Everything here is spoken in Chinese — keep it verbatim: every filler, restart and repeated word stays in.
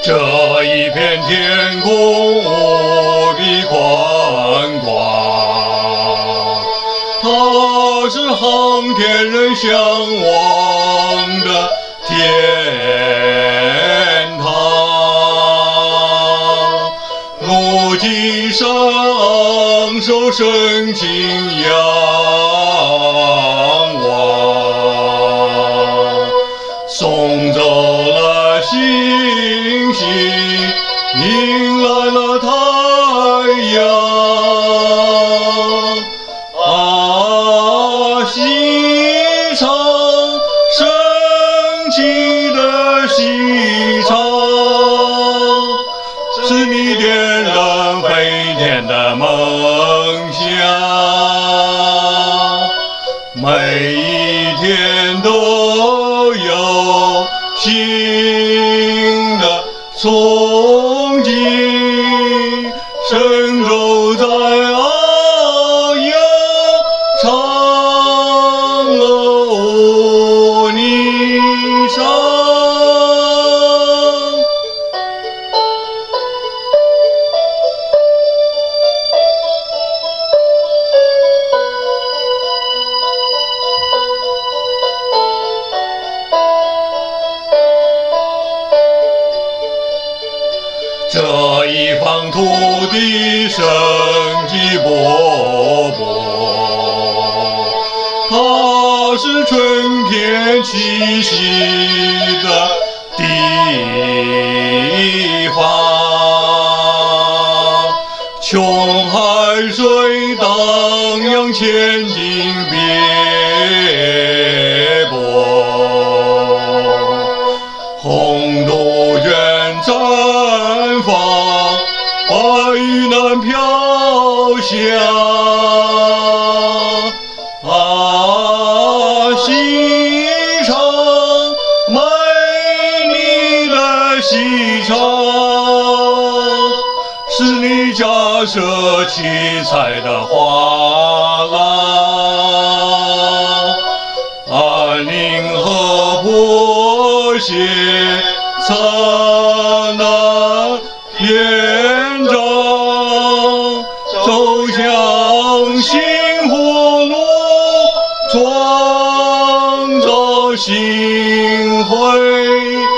这一片天空无比宽广，它是航天人向往的天堂。陆基上受深情仰望，送走了星星，迎来了太阳。啊，西昌，升起的西昌，是你点燃飞天的梦想，每一天都有新的憧憬，神州在遨游，嫦娥霓裳。这一方土地生机勃勃，它是春天气息的地方，穷海水荡漾，千金别泊，红杜鹃绽放，白玉兰飘香。啊，西昌，美丽的西昌，是你架设七彩的画廊。安宁和谐灿烂篇章，走向星火路，创造新辉。